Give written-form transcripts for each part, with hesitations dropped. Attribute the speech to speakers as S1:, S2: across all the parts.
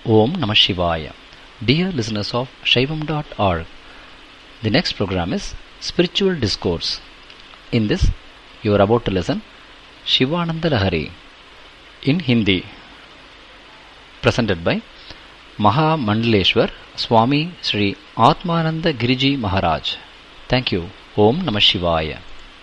S1: Om Namah Shivaya. Dear listeners of Shaivam.org, the next program is Spiritual Discourse. In this, you are about to listen Shivananda Lahari in Hindi, presented by Maha Mandaleshwar Swami Sri Atmananda Giriji Maharaj. Thank you. Om Namah Shivaya.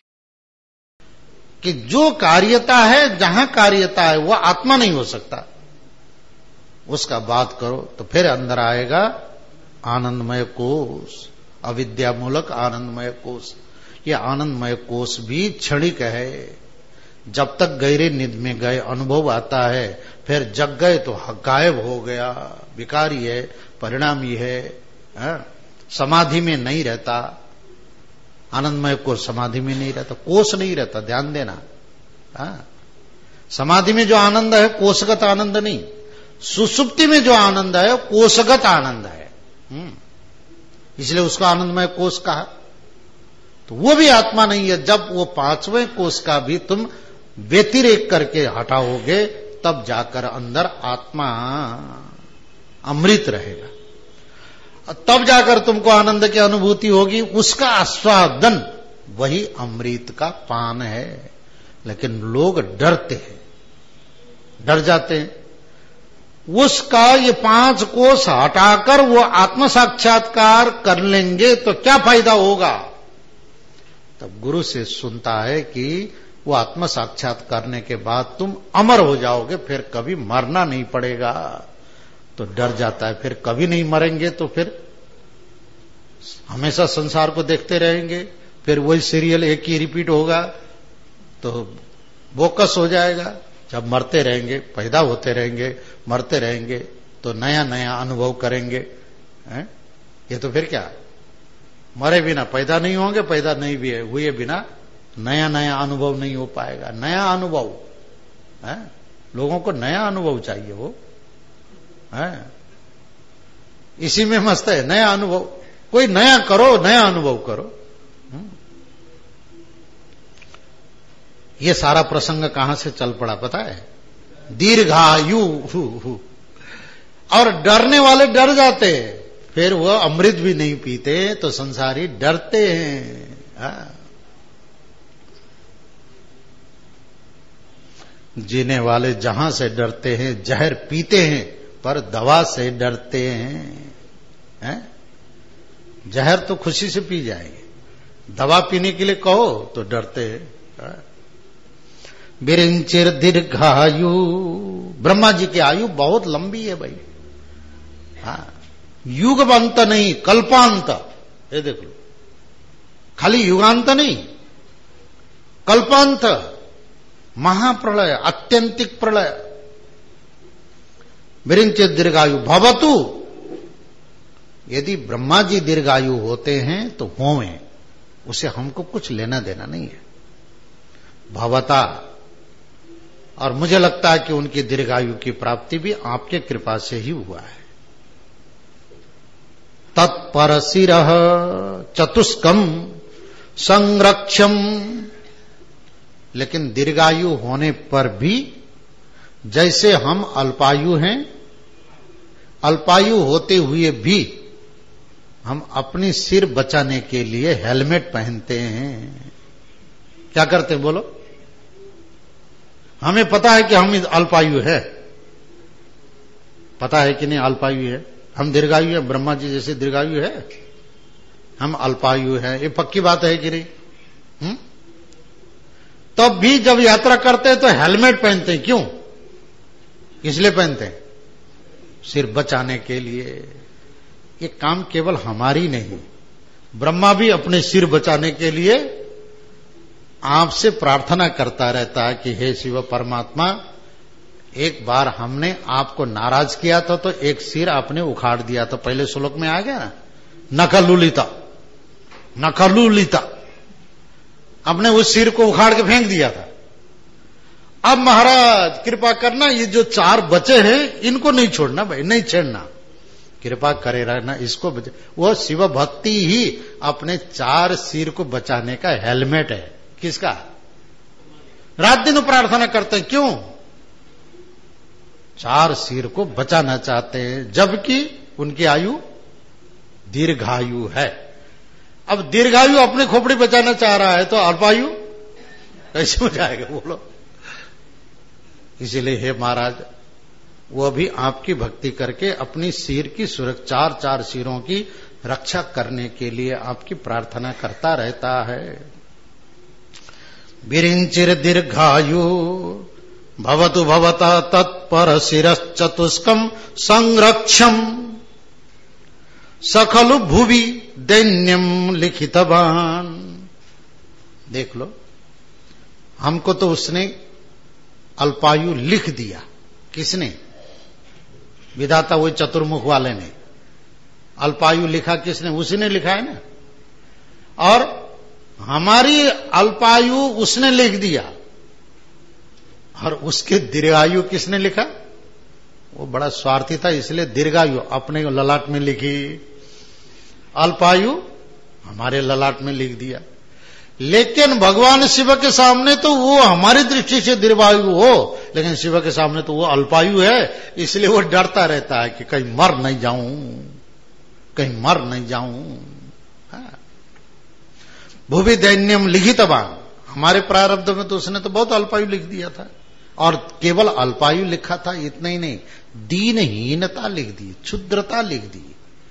S2: कि जो कार्यता है, जहां कार्यता है, वह आत्मा नहीं हो सकता। उसका बात करो तो फिर अंदर आएगा आनंदमय कोश, अविद्यामूलक आनंदमय कोश। यह आनंदमय कोश भी क्षणिक है। जब तक गहरे नींद में गए अनुभव आता है, फिर जग गए तो गायब हो गया, विकारी है, परिणामी है, समाधि में नहीं रहता। आनंदमय कोश समाधि में नहीं रहता, कोश नहीं रहता, ध्यान देना। समाधि में जो आनंद है कोशगत आनंद नहीं, सुसुप्ति में जो आनंद है कोशगत आनंद है। इसलिए उसको आनंदमय कोश कहा। तो वो भी आत्मा नहीं है। जब वो पांचवें कोश का भी तुम व्यतिरेक करके हटाओगे, तब जाकर अंदर आत्मा अमृत रहेगा, तब जाकर तुमको आनंद की अनुभूति होगी। उसका आस्वादन वही अमृत का पान है। लेकिन लोग डरते हैं, डर जाते हैं। उसका ये 5 कोश हटाकर वो आत्म साक्षात्कार कर लेंगे तो क्या फायदा होगा? तब गुरु से सुनता है कि वो आत्म साक्षात करने के बाद तुम अमर हो जाओगे, फिर कभी मरना नहीं पड़ेगा। तो डर जाता है, फिर कभी नहीं मरेंगे तो फिर हमेशा संसार को देखते रहेंगे, फिर वही सीरियल एक ही रिपीट होगा, तो बोकस हो जाएगा। जब मरते रहेंगे, पैदा होते रहेंगे, मरते रहेंगे, तो नया नया अनुभव करेंगे। ये तो फिर क्या, मरे बिना पैदा नहीं होंगे, पैदा नहीं भी हुए बिना नया नया अनुभव नहीं हो पाएगा। नया अनुभव है, लोगों को नया अनुभव चाहिए। वो है इसी में मस्त है, नया अनुभव। कोई नया करो, नया अनुभव करो। ये सारा प्रसंग कहां से चल पड़ा पता है? दीर्घायु। और डरने वाले डर जाते हैं, फिर वो अमृत भी नहीं पीते, तो संसारी डरते हैं। जीने वाले जहां से डरते हैं, जहर पीते हैं, पर दवा से डरते हैं। जहर तो खुशी से पी जाएंगे, दवा पीने के लिए कहो तो डरते हैं। बिरिंचिर दीर्घायु, ब्रह्मा जी की आयु बहुत लंबी है भाई। युगांत नहीं, कल्पांत। ये देख लो, खाली युगांत नहीं, कल्पांत, महाप्रलय, अत्यंतिक प्रलय। बिरिंचिर दीर्घायु भवतु। यदि ब्रह्मा जी दीर्घायु होते हैं तो होवें, उसे हमको कुछ लेना देना नहीं है। भवता। और मुझे लगता है कि उनकी दीर्घायु की प्राप्ति भी आपके कृपा से ही हुआ है। तत्पर शिरः चतुष्कम संरक्षम। लेकिन दीर्घायु होने पर भी जैसे हम अल्पायु हैं, अल्पायु होते हुए भी हम अपनी सिर बचाने के लिए हेलमेट पहनते हैं। क्या करते हैं बोलो? हमें पता है कि हम अल्पायु है, पता है कि नहीं अल्पायु है? हम दीर्घायु है, ब्रह्मा जी जैसे दीर्घायु है, हम अल्पायु है, ये पक्की बात है कि नहीं? तब भी जब यात्रा करते हैं तो हेलमेट पहनते हैं। क्यों? इसलिए पहनते हैं, सिर बचाने के लिए। ये काम केवल हमारी नहीं, ब्रह्मा भी अपने सिर बचाने के लिए आपसे प्रार्थना करता रहता है कि हे शिव परमात्मा, एक बार हमने आपको नाराज किया था तो एक सिर आपने उखाड़ दिया था। पहले श्लोक में आ गया ना, नखलुलिता, नखलुलिता, आपने उस सिर को उखाड़ के फेंक दिया था। अब महाराज कृपा करना, ये जो 4 बचे हैं इनको नहीं छोड़ना भाई, नहीं छेड़ना, कृपा करे रहना, इसको बचा। वो शिव भक्ति ही अपने 4 सिर को बचाने का हेलमेट है। किसका? रात दिन प्रार्थना करते हैं। क्यों? 4 सिर को बचाना चाहते हैं, जबकि उनकी आयु दीर्घायु है। अब दीर्घायु अपनी खोपड़ी बचाना चाह रहा है तो अल्पायु कैसे बचाएगा बोलो। इसीलिए हे महाराज, वो भी आपकी भक्ति करके अपनी सिर की सुरक्षा, 4 सिरों की रक्षा करने के लिए आपकी प्रार्थना करता रहता है। विरिंचिर दीर्घायु भवतु भवता तत्पर शिरश्चतुष्कम संरक्षम सखलु भुवि दैन्यम लिखितवान। देख लो, हमको तो उसने अल्पायु लिख दिया। किसने? विधाता, वही चतुर्मुख वाले ने। अल्पायु लिखा किसने? उसी ने लिखा है ना। और हमारी अल्पायु उसने लिख दिया, और उसके दीर्घायु किसने लिखा? वो बड़ा स्वार्थी था, इसलिए दीर्घायु अपने ललाट में लिखी, अल्पायु हमारे ललाट में लिख दिया। लेकिन भगवान शिव के सामने तो वो हमारी दृष्टि से दीर्घायु हो, लेकिन शिव के सामने तो वो अल्पायु है। इसलिए वो डरता रहता है कि कहीं मर नहीं जाऊं, कहीं मर नहीं जाऊं। भुवि दैन्यम लिखितवान, हमारे प्रारब्ध में तो उसने तो बहुत अल्पायु लिख दिया था। और केवल अल्पायु लिखा था इतना ही नहीं, दीनहीनता लिख दी, क्षुद्रता लिख दी।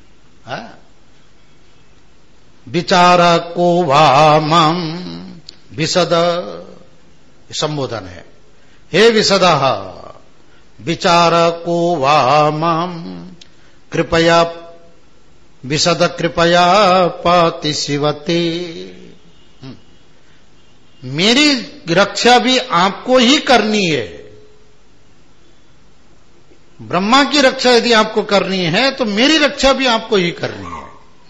S2: विचार को वामम विशद संबोधन है। हे विशद, विचार को वामम कृपया विशद कृपया पाति शिवते। मेरी रक्षा भी आपको ही करनी है। ब्रह्मा की रक्षा यदि आपको करनी है तो मेरी रक्षा भी आपको ही करनी है।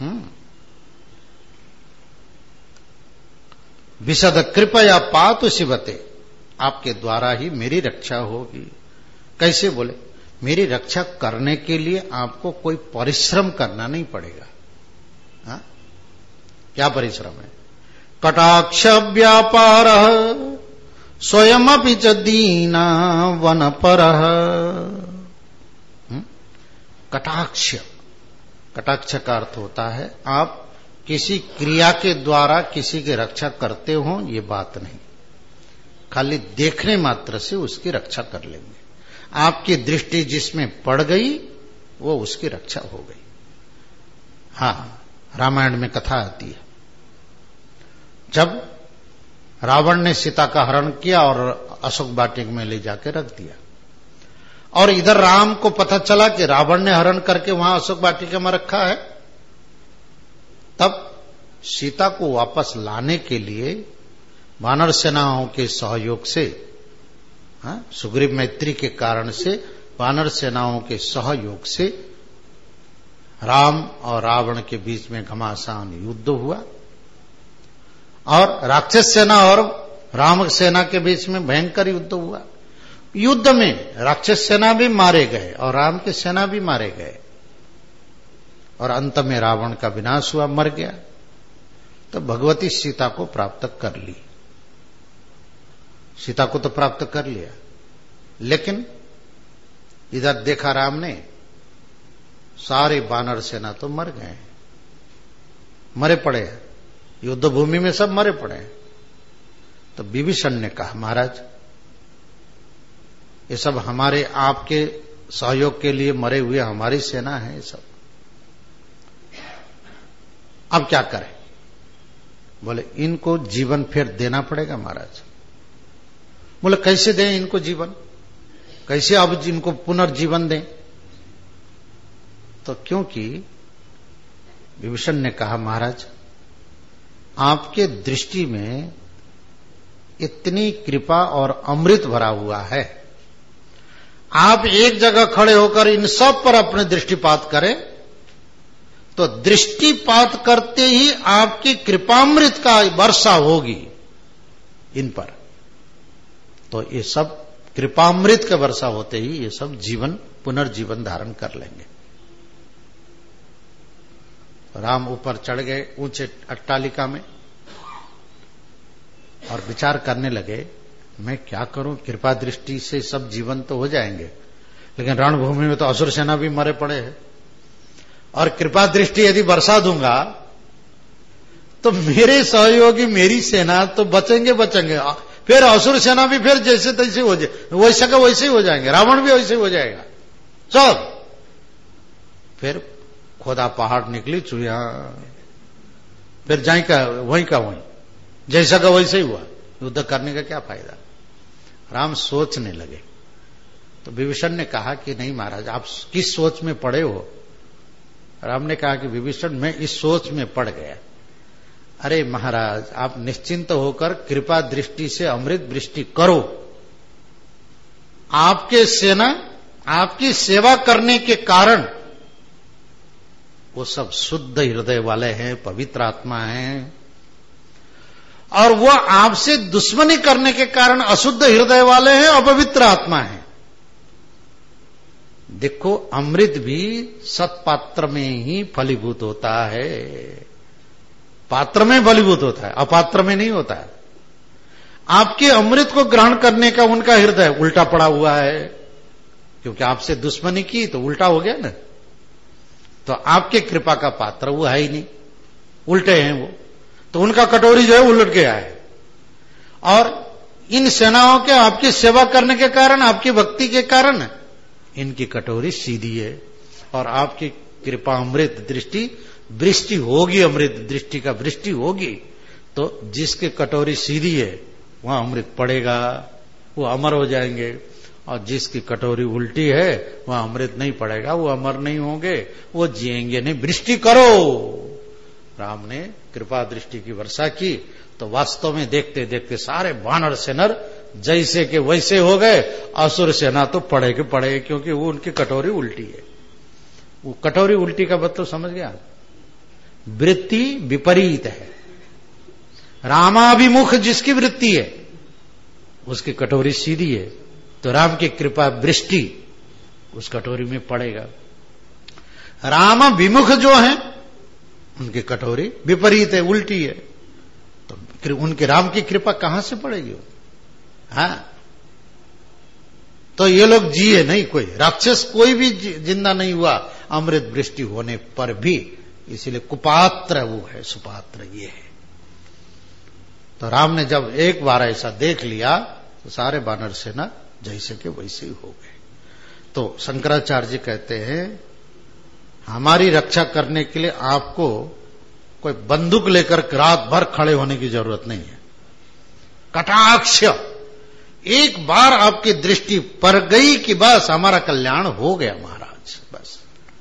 S2: विशद कृपया पातु शिवते, आपके द्वारा ही मेरी रक्षा होगी। कैसे बोले? मेरी रक्षा करने के लिए आपको कोई परिश्रम करना नहीं पड़ेगा। हा? क्या परिश्रम है? कटाक्ष व्यापार स्वयमपि च दीना वनपर। कटाक्ष, कटाक्ष का अर्थ होता है आप किसी क्रिया के द्वारा किसी की रक्षा करते हो, ये बात नहीं, खाली देखने मात्र से उसकी रक्षा कर लेंगे। आपकी दृष्टि जिसमें पड़ गई वो उसकी रक्षा हो गई। हाँ, रामायण में कथा आती है, जब रावण ने सीता का हरण किया और अशोक वाटिक में ले जाकर रख दिया, और इधर राम को पता चला कि रावण ने हरण करके वहां अशोक वाटिका में रखा है, तब सीता को वापस लाने के लिए वानर सेनाओं के सहयोग से, सुग्रीव मैत्री के कारण से, वानर सेनाओं के सहयोग से राम और रावण के बीच में घमासान युद्ध हुआ, और राक्षस सेना और राम सेना के बीच में भयंकर युद्ध हुआ। युद्ध में राक्षस सेना भी मारे गए और राम की सेना भी मारे गए, और अंत में रावण का विनाश हुआ, मर गया। तो भगवती सीता को प्राप्त कर ली, सीता को तो प्राप्त कर लिया, लेकिन इधर देखा राम ने सारे वानर सेना तो मर गए, मरे पड़े, युद्ध भूमि में सब मरे पड़े। तो विभीषण ने कहा, महाराज ये सब हमारे आपके सहयोग के लिए मरे हुए हमारी सेना है, ये सब अब क्या करें? बोले इनको जीवन फिर देना पड़ेगा महाराज। बोले कैसे दें इनको जीवन, कैसे अब इनको पुनर्जीवन दें? तो क्योंकि विभीषण ने कहा, महाराज आपके दृष्टि में इतनी कृपा और अमृत भरा हुआ है, आप एक जगह खड़े होकर इन सब पर अपने दृष्टिपात करें तो दृष्टिपात करते ही आपकी कृपामृत का वर्षा होगी इन पर। तो ये सब कृपामृत के वर्षा होते ही ये सब जीवन पुनर्जीवन धारण कर लेंगे। राम ऊपर चढ़ गए ऊंचे अट्टालिका में और विचार करने लगे, मैं क्या करूं, कृपा दृष्टि से सब जीवन तो हो जाएंगे, लेकिन रणभूमि में तो असुर सेना भी मरे पड़े हैं। और कृपा दृष्टि यदि बरसा दूंगा तो मेरे सहयोगी, मेरी सेना तो बचेंगे, फिर असुर सेना भी फिर जैसे तैसे हो जाए, वैसे का वैसे ही हो जाएंगे, रावण भी वैसे ही हो जाएगा सब। फिर खोदा पहाड़ निकली चुया, फिर जाए का वहीं, जैसा का वैसे ही हुआ। युद्ध करने का क्या फायदा। राम सोचने लगे तो विभीषण ने कहा कि नहीं महाराज, आप किस सोच में पड़े हो। राम ने कहा कि विभीषण, मैं इस सोच में पड़ गया। अरे महाराज, आप निश्चिंत होकर कृपा दृष्टि से अमृत वृष्टि करो। आपके सेना आपकी सेवा करने के कारण वो सब शुद्ध हृदय वाले हैं, पवित्र आत्मा हैं, और वो आपसे दुश्मनी करने के कारण अशुद्ध हृदय वाले हैं, अपवित्र आत्मा हैं। देखो, अमृत भी सत्पात्र में ही फलीभूत होता है, पात्र में फलीभूत होता है, अपात्र में नहीं होता है। आपके अमृत को ग्रहण करने का उनका हृदय उल्टा पड़ा हुआ है, क्योंकि आपसे दुश्मनी की तो उल्टा हो गया ना। तो आपके कृपा का पात्र वो है ही नहीं, उल्टे हैं वो, तो उनका कटोरी जो है उलट गया है। और इन सेनाओं के आपकी सेवा करने के कारण, आपकी भक्ति के कारण इनकी कटोरी सीधी है, और आपकी कृपा अमृत दृष्टि वृष्टि होगी, अमृत दृष्टि का वृष्टि होगी, तो जिसकी कटोरी सीधी है वहां अमृत पड़ेगा, वो अमर हो जाएंगे, और जिसकी कटोरी उल्टी है वहां अमृत नहीं पड़ेगा, वो अमर नहीं होंगे, वो जिएंगे नहीं। वृष्टि करो। राम ने कृपा दृष्टि की वर्षा की तो वास्तव में देखते देखते सारे वानर सेनर जैसे के वैसे हो गए। असुर सेना तो पड़े के पड़े, क्योंकि वो उनकी कटोरी उल्टी है। वो कटोरी उल्टी का मतलब समझ गया, वृत्ति विपरीत है। रामाभिमुख जिसकी वृत्ति है उसकी कटोरी सीधी है, तो राम की कृपा वृष्टि उस कटोरी में पड़ेगा। राम विमुख जो है उनकी कटोरी विपरीत है, उल्टी है, तो उनके राम की कृपा कहां से पड़ेगी। हाँ, तो ये लोग जिए नहीं, कोई राक्षस कोई भी जिंदा नहीं हुआ अमृत वृष्टि होने पर भी, इसीलिए कुपात्र वो है, सुपात्र ये है। तो राम ने जब एक बार ऐसा देख लिया तो सारे वानर सेना जैसे के वैसे ही हो गए। तो शंकराचार्य जी कहते हैं, हमारी रक्षा करने के लिए आपको कोई बंदूक लेकर रात भर खड़े होने की जरूरत नहीं है। कटाक्ष एक बार आपकी दृष्टि पर गई कि बस हमारा कल्याण हो गया महाराज, बस।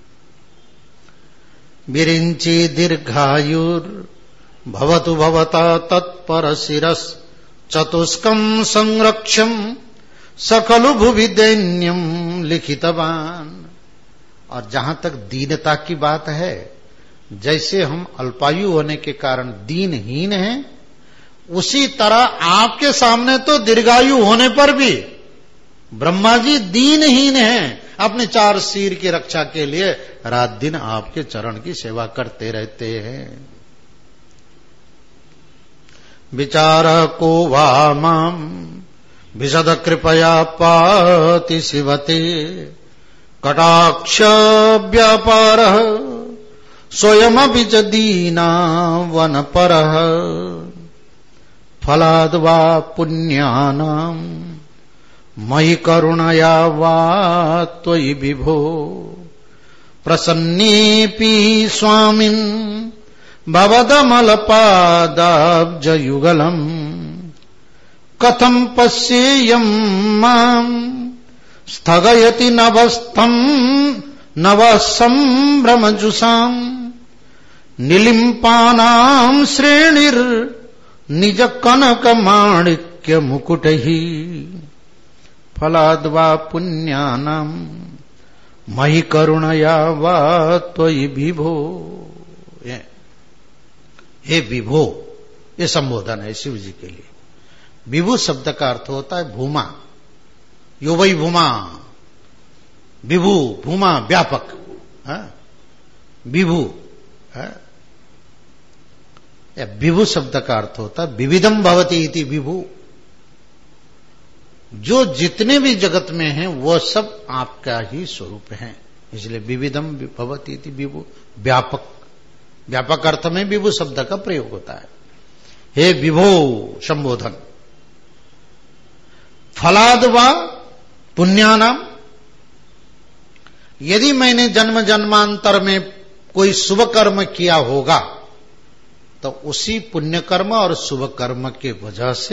S2: विरिंची दीर्घायुर भवतु भवता तत्पर शिरस चतुष्कम संरक्षम सकलु भुवि दैन्यम लिखितवान। और जहां तक दीनता की बात है, जैसे हम अल्पायु होने के कारण दीनहीन हैं, उसी तरह आपके सामने तो दीर्घायु होने पर भी ब्रह्मा जी दीनहीन हैं। अपने 4 सिर की रक्षा के लिए रात दिन आपके चरण की सेवा करते रहते हैं। विचार को वामाम विशद कृपया पाति शिवते कटाक्ष व्यापार स्वयमपि च दीना वन पर फलाद वा पुण्यानां मयि करुणया वा त्वयि विभो प्रसन्नेऽपि स्वामिन् भवदमलपादाब्जयुगलम् कथं पश्येयं मां स्थगयति नभस्थं नवः सम्भ्रमजुषां निलिम्पानां श्रेणिर् निज कनक माणिक्य मुकुटहि फलाद्वा पुण्यानां मयि करुणया वा त्वयि विभो। हे विभो, ये संबोधन है शिव जी के लिए। विभु शब्द का अर्थ होता है भूमा, यो वही भूमा, विभु भूमा व्यापक, विभु। विभु शब्द का अर्थ होता है विविधम भवति इति विभु। जो जितने भी जगत में हैं वो सब आपका ही स्वरूप है। इसलिए विविधम भवति इति विभु, व्यापक, व्यापक अर्थ में विभु शब्द का प्रयोग होता है। हे विभो संबोधन। फलाद वा पुण्यानाम, यदि मैंने जन्म जन्मांतर में कोई शुभ कर्म किया होगा तो उसी पुण्य कर्म और शुभ कर्म के वजह से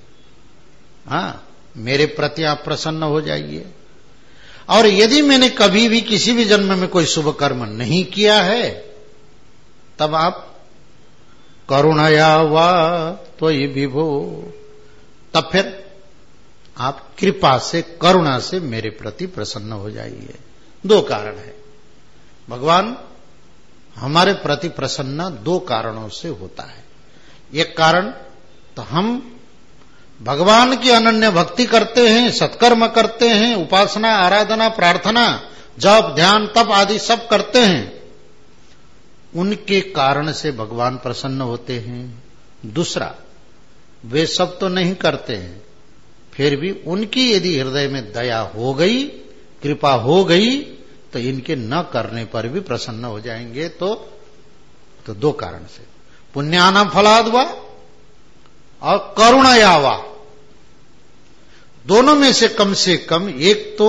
S2: मेरे प्रति आप प्रसन्न हो जाइए। और यदि मैंने कभी भी किसी भी जन्म में कोई शुभ कर्म नहीं किया है तब आप करुणया वा तो ये विभो, तब फिर आप कृपा से, करुणा से मेरे प्रति प्रसन्न हो जाइए। दो कारण है, भगवान हमारे प्रति प्रसन्न दो कारणों से होता है। एक कारण तो हम भगवान की अनन्य भक्ति करते हैं, सत्कर्म करते हैं, उपासना, आराधना, प्रार्थना, जप, ध्यान, तप आदि सब करते हैं, उनके कारण से भगवान प्रसन्न होते हैं। दूसरा, वे सब तो नहीं करते हैं, फिर भी उनकी यदि हृदय में दया हो गई, कृपा हो गई, तो इनके न करने पर भी प्रसन्न हो जाएंगे। तो दो कारण से, पुण्यानाम फलाद वा और करुणया वा, दोनों में से कम एक तो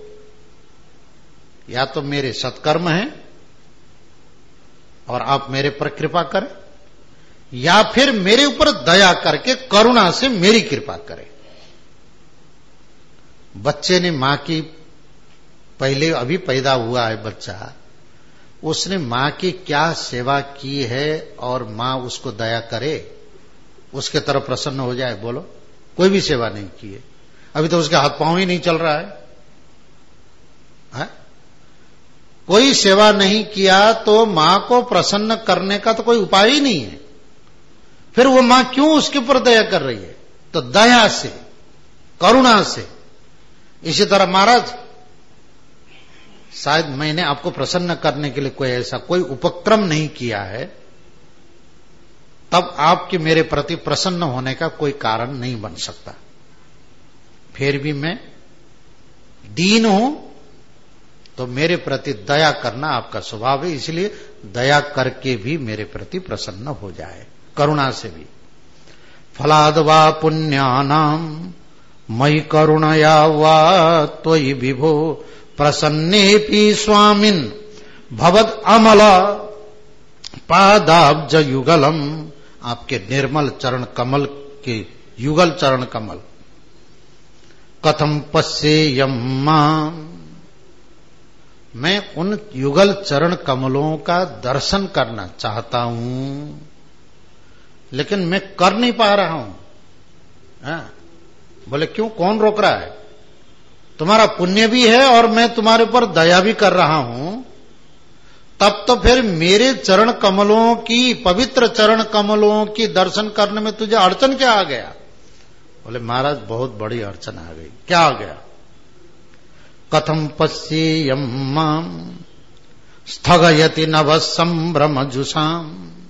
S2: या तो मेरे सत्कर्म हैं और आप मेरे पर कृपा करें, या फिर मेरे ऊपर दया करके करुणा से मेरी कृपा करें। बच्चे ने मां की, पहले अभी पैदा हुआ है बच्चा, उसने मां की क्या सेवा की है और मां उसको दया करे, उसके तरफ प्रसन्न हो जाए? बोलो, कोई भी सेवा नहीं की है, अभी तो उसके हाथ पांव ही नहीं चल रहा है? कोई सेवा नहीं किया तो मां को प्रसन्न करने का तो कोई उपाय ही नहीं है, फिर वो मां क्यों उसके ऊपर दया कर रही है? तो दया से, करुणा से। इसी तरह महाराज, शायद मैंने आपको प्रसन्न करने के लिए कोई ऐसा कोई उपक्रम नहीं किया है, तब आपके मेरे प्रति प्रसन्न होने का कोई कारण नहीं बन सकता। फिर भी मैं दीन हूं तो मेरे प्रति दया करना आपका स्वभाव है, इसलिए दया करके भी मेरे प्रति प्रसन्न हो जाए, करुणा से भी। फलाद वा पुण्यानाम मयि करुणया वा त्वयि विभो प्रसन्नेपि स्वामिन् भवद अमल पादाब्ज युगलम, आपके निर्मल चरण कमल के युगल चरण कमल। कथम पश्येयम् माम्, मैं उन युगल चरण कमलों का दर्शन करना चाहता हूं, लेकिन मैं कर नहीं पा रहा हूं। बोले क्यों, कौन रोक रहा है? तुम्हारा पुण्य भी है और मैं तुम्हारे ऊपर दया भी कर रहा हूं, तब तो फिर मेरे चरण कमलों की, पवित्र चरण कमलों की दर्शन करने में तुझे अड़चन क्या आ गया? बोले महाराज बहुत बड़ी अड़चन आ गई। क्या आ गया? कथम पश्येयम् माम् स्थगयति नभ संभ्रम जुषाम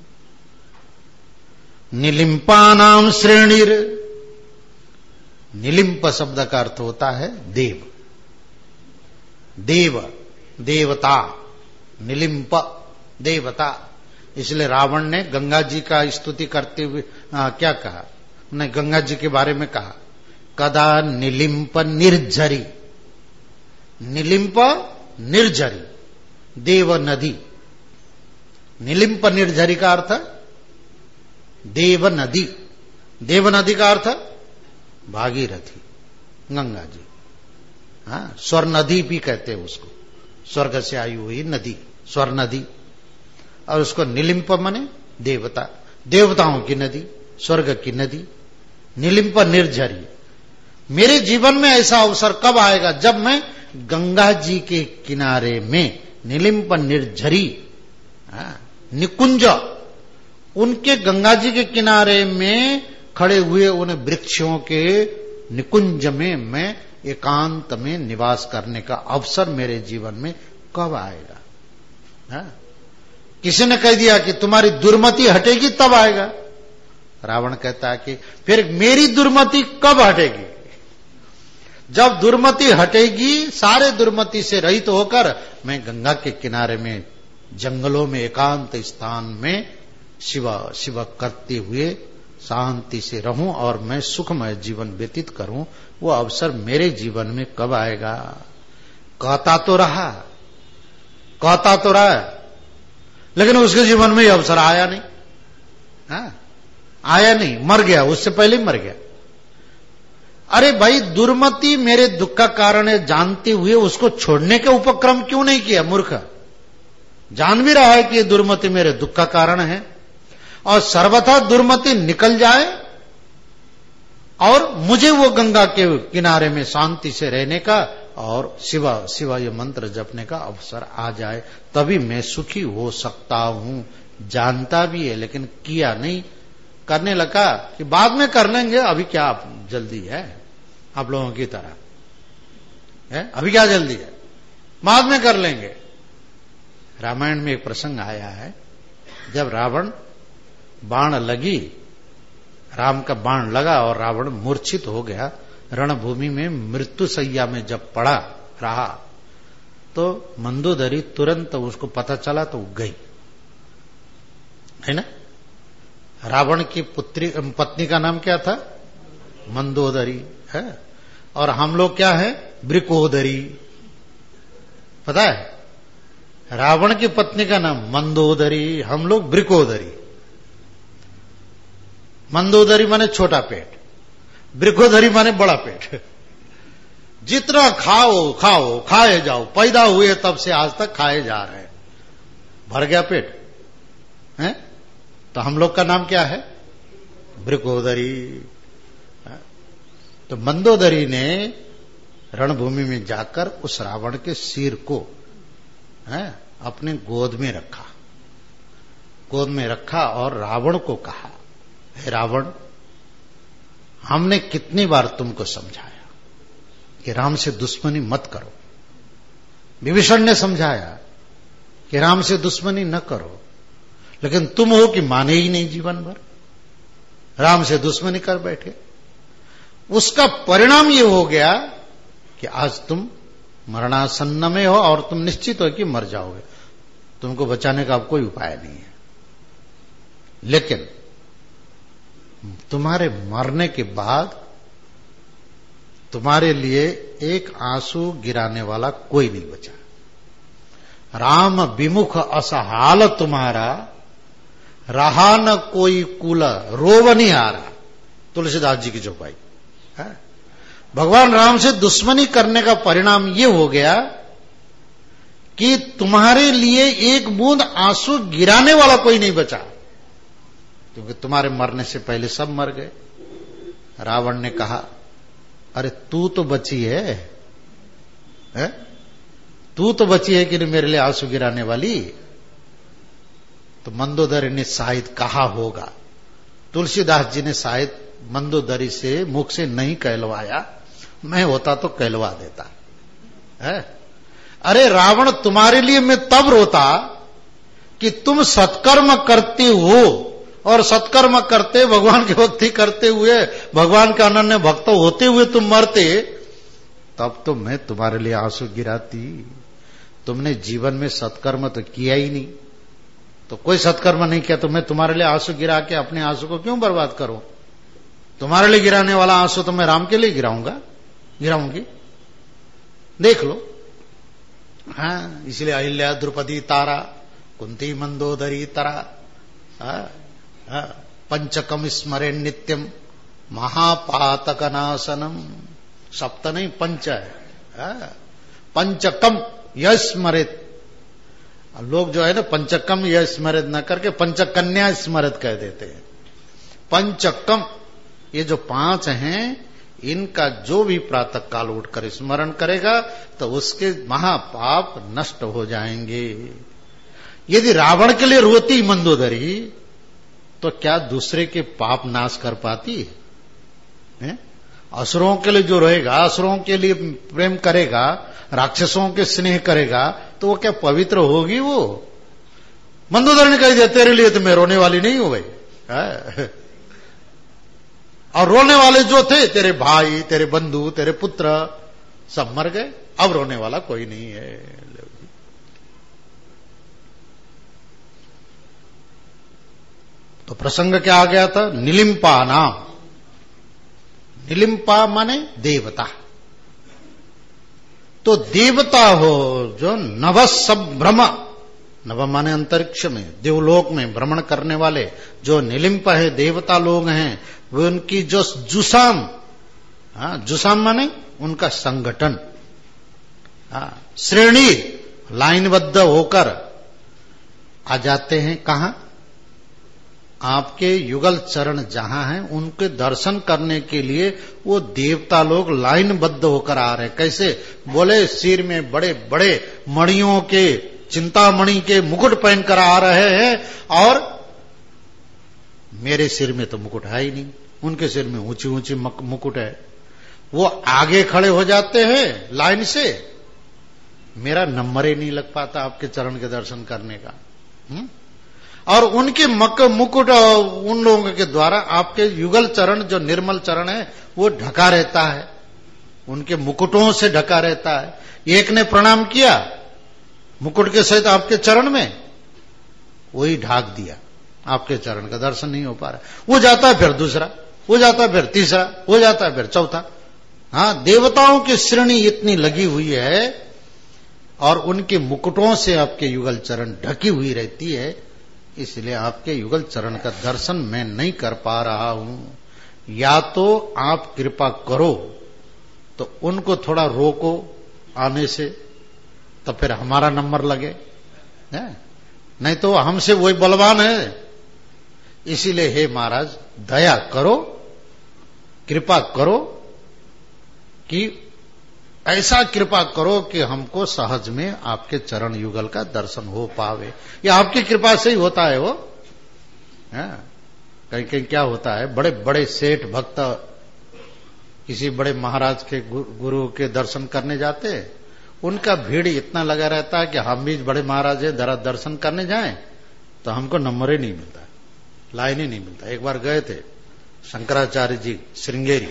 S2: निलिम्पानाम श्रेणीर। निलिम्प शब्द का अर्थ होता है देव, देव, देवता, निलिम्प देवता। इसलिए रावण ने गंगा जी का स्तुति करते हुए क्या कहा? उन्हें गंगा जी के बारे में कहा, कदा निलिम्प निर्झरी, निलिम्प निर्झरी, देव नदी। निलिम्प निर्झरी का अर्थ देव नदी, देव नदी का अर्थ भागीरथी, गंगा जी। स्वर नदी भी कहते हैं उसको, स्वर्ग से आई हुई नदी, स्वर नदी। और उसको निलिम्प मने देवता, देवताओं की नदी, स्वर्ग की नदी। निलिम्प निर्झरी। मेरे जीवन में ऐसा अवसर कब आएगा? जब मैं गंगा जी के किनारे में निलिम्प निर्झरी, निकुंज, उनके गंगा जी के किनारे में खड़े हुए उन वृक्षों के निकुंज में मैं एकांत में निवास करने का अवसर मेरे जीवन में कब आएगा? किसी ने कह दिया कि तुम्हारी दुर्मति हटेगी तब आएगा। रावण कहता है कि फिर मेरी दुर्मति कब हटेगी? जब दुर्मति हटेगी, सारे दुर्मति से रहित होकर मैं गंगा के किनारे में जंगलों में एकांत स्थान में शिवा शिवा करते हुए शांति से रहूं और मैं सुखमय जीवन व्यतीत करूं, वो अवसर मेरे जीवन में कब आएगा? कहता तो रहा, लेकिन उसके जीवन में ये अवसर आया नहीं। हाँ, आया नहीं, मर गया, उससे पहले मर गया। अरे भाई, दुर्मति मेरे दुख का कारण है जानते हुए उसको छोड़ने के उपक्रम क्यों नहीं किया? मूर्ख जान भी रहा है कि ये दुर्मति मेरे दुख का कारण है, और सर्वथा दुर्मति निकल जाए और मुझे वो गंगा के किनारे में शांति से रहने का और शिवा शिवा ये मंत्र जपने का अवसर आ जाए, तभी मैं सुखी हो सकता हूं। जानता भी है लेकिन किया नहीं, करने लगा कि बाद में कर लेंगे, अभी क्या जल्दी है आप लोगों की तरह है? अभी क्या जल्दी है, बाद में कर लेंगे। रामायण में एक प्रसंग आया है, जब रावण बाण लगी, राम का बाण लगा और रावण मूर्छित हो गया, रणभूमि में मृत्यु शैया में जब पड़ा रहा, तो मंदोदरी तुरंत उसको पता चला तो गई, है ना। रावण की पत्नी का नाम क्या था? मंदोदरी है, और हम लोग क्या है? ब्रिकोदरी। पता है, रावण की पत्नी का नाम मंदोदरी, हम लोग ब्रिकोदरी। मंदोदरी माने छोटा पेट, ब्रिकोदरी माने बड़ा पेट। जितना खाओ खाओ खाए जाओ, पैदा हुए तब से आज तक खाए जा रहे हैं, भर गया पेट है। तो हम लोग का नाम क्या है? ब्रिकोदरी। तो मंदोदरी ने रणभूमि में जाकर उस रावण के सिर को अपने गोद में रखा और रावण को कहा, हे रावण, हमने कितनी बार तुमको समझाया कि राम से दुश्मनी मत करो। विभीषण ने समझाया कि राम से दुश्मनी न करो, लेकिन तुम हो कि माने ही नहीं, जीवन भर राम से दुश्मनी कर बैठे। उसका परिणाम ये हो गया कि आज तुम मरणासन्न में हो और तुम निश्चित हो कि मर जाओगे, तुमको बचाने का अब कोई उपाय नहीं है। लेकिन तुम्हारे मरने के बाद तुम्हारे लिए एक आंसू गिराने वाला कोई नहीं बचा। राम विमुख असहाल तुम्हारा, रहा न कोई कुल रोव नहीं आ रहा। तुलसीदास जी की चौपाई है। भगवान राम से दुश्मनी करने का परिणाम ये हो गया कि तुम्हारे लिए एक बूंद आंसू गिराने वाला कोई नहीं बचा, क्योंकि तुम्हारे मरने से पहले सब मर गए। रावण ने कहा, अरे तू तो बची है? तू तो बची है कि मेरे लिए आंसू गिराने वाली? तो मंदोदरी ने शायद कहा होगा, तुलसीदास जी ने शायद मंदोदरी से मुख से नहीं कहलवाया, मैं होता तो कहलवा देता है। अरे रावण, तुम्हारे लिए मैं तब रोता कि तुम सत्कर्म करते हो, और सत्कर्म करते, भगवान की भक्ति करते हुए, भगवान के अनन्य भक्त होते हुए तुम मरते, तब तो मैं तुम्हारे लिए आंसू गिराती। तुमने जीवन में सत्कर्म तो किया ही नहीं, तो कोई सत्कर्म नहीं किया, तो मैं तुम्हारे लिए आंसू गिरा के अपने आंसू को क्यों बर्बाद करूं? तुम्हारे लिए गिराने वाला आंसू तो मैं राम के लिए गिराऊंगी। देख लो। हाँ, इसलिए अहिल्या द्रौपदी तारा, कुंती मंदोदरी तारा, पंचकम स्मरे नित्यम महापातक नाशनम। सप्त नहीं, पंच है। पंचकम यह स्मरित, लोग जो है ना पंचकम यह स्मरित न करके पंचकन्या स्मरित कह देते हैं। पंचकम, ये जो 5 हैं, इनका जो भी प्रातः काल उठकर स्मरण करेगा तो उसके महापाप नष्ट हो जाएंगे। यदि रावण के लिए रोती मंदोदरी, तो क्या दूसरे के पाप नाश कर पाती है? असुरों के लिए जो रहेगा, असुरों के लिए प्रेम करेगा, राक्षसों के स्नेह करेगा, तो वो क्या पवित्र होगी? वो मंदोदरी ने कह दिया, तेरे लिए तो मैं रोने वाली नहीं हूं भाई। और रोने वाले जो थे, तेरे भाई, तेरे बंधु, तेरे पुत्र, सब मर गए। अब रोने वाला कोई नहीं है। तो प्रसंग क्या आ गया था? निलिम्पा नाम। निलिम्पा माने देवता। तो देवता हो जो नभ संभ्रम, नभ माने अंतरिक्ष में, देवलोक में भ्रमण करने वाले जो निलिम्प है, देवता लोग हैं, वे उनकी जो जुसाम, जुसाम माने उनका संगठन, श्रेणी लाइनबद्ध होकर आ जाते हैं। कहां? आपके युगल चरण जहां हैं, उनके दर्शन करने के लिए वो देवता लोग लाइनबद्ध होकर आ रहे हैं। कैसे? बोले सिर में बड़े बड़े मणियों के, चिंतामणि के मुकुट पहनकर आ रहे हैं, और मेरे सिर में तो मुकुट है ही नहीं, उनके सिर में ऊंची ऊंची मुकुट है। वो आगे खड़े हो जाते हैं लाइन से, मेरा नंबर ही नहीं लग पाता आपके चरण के दर्शन करने का। और उनके मुकुट उन लोगों के द्वारा आपके युगल चरण, जो निर्मल चरण है, वो ढका रहता है, उनके मुकुटों से ढका रहता है। एक ने प्रणाम किया मुकुट के सहित आपके चरण में, वही ढाक दिया, आपके चरण का दर्शन नहीं हो पा रहा। वो जाता है फिर दूसरा, वो जाता है फिर तीसरा, वो जाता है फिर चौथा। हाँ, देवताओं की श्रेणी इतनी लगी हुई है और उनके मुकुटों से आपके युगल चरण ढकी हुई रहती है, इसलिए आपके युगल चरण का दर्शन मैं नहीं कर पा रहा हूं। या तो आप कृपा करो तो उनको थोड़ा रोको आने से, तो फिर हमारा नंबर लगे, नहीं तो हमसे वही बलवान है। इसीलिए हे महाराज, दया करो, कृपा करो, कि ऐसा कृपा करो कि हमको सहज में आपके चरण युगल का दर्शन हो पावे। ये आपकी कृपा से ही होता है। वो कहीं कहीं क्या होता है, बड़े बड़े सेठ भक्त किसी बड़े महाराज के गुरु के दर्शन करने जाते, उनका भीड़ इतना लगा रहता है कि हम भी बड़े महाराज है, जरा दर्शन करने जाएं, तो हमको नंबर ही नहीं मिलता, लाइन ही नहीं मिलता। एक बार गए थे शंकराचार्य जी श्रृंगेरी,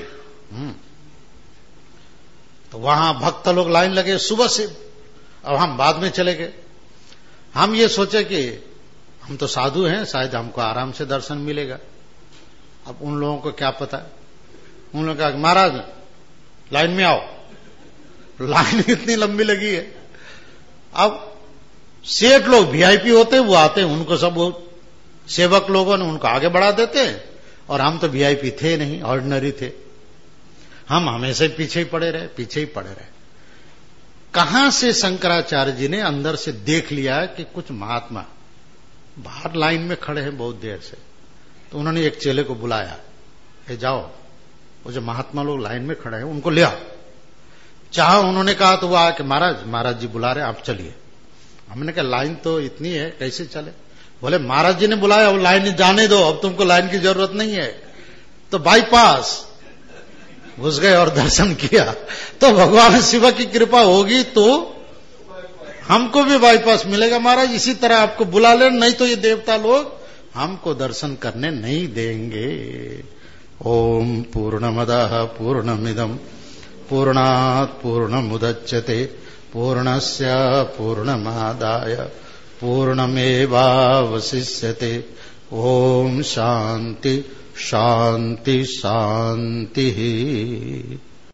S2: तो वहां भक्त लोग लाइन लगे सुबह से। अब हम बाद में चले गए। हम ये सोचे कि हम तो साधु हैं, शायद हमको आराम से दर्शन मिलेगा। अब उन लोगों को क्या पता, उन लोगों का महाराज लाइन में आओ, लाइन इतनी लंबी लगी है। अब सेठ लोग वीआईपी होते, वो आते हैं, उनको सब सेवक लोगों ने उनको आगे बढ़ा देते हैं, और हम तो वीआईपी थे नहीं, ऑर्डिनरी थे। हम हमेशा पीछे ही पड़े रहे, पीछे ही पड़े रहे। कहां से शंकराचार्य जी ने अंदर से देख लिया कि कुछ महात्मा बाहर लाइन में खड़े हैं बहुत देर से, तो उन्होंने एक चेले को बुलाया, ए जाओ, वो जो महात्मा लोग लाइन में खड़े हैं उनको ले आओ। चाहे उन्होंने कहा तो वो आके, महाराज जी बुला रहे, आप चलिए। हमने कहा लाइन तो इतनी है, कैसे चले? बोले महाराज जी ने बुलाया, वो लाइन जाने दो, अब तुमको लाइन की जरूरत नहीं है। तो बाईपास घुस गए और दर्शन किया। तो भगवान शिव की कृपा होगी तो हमको भी बाईपास मिलेगा महाराज। इसी तरह आपको बुला ले, नहीं तो ये देवता लोग हमको दर्शन करने नहीं देंगे। ओम पूर्णमदः पूर्णमिदं पूर्णात् पूर्णमुदच्यते पूर्णस्य पूर्णमादाय पूर्णमेवावशिष्यते। ओम शांति शांति शांति।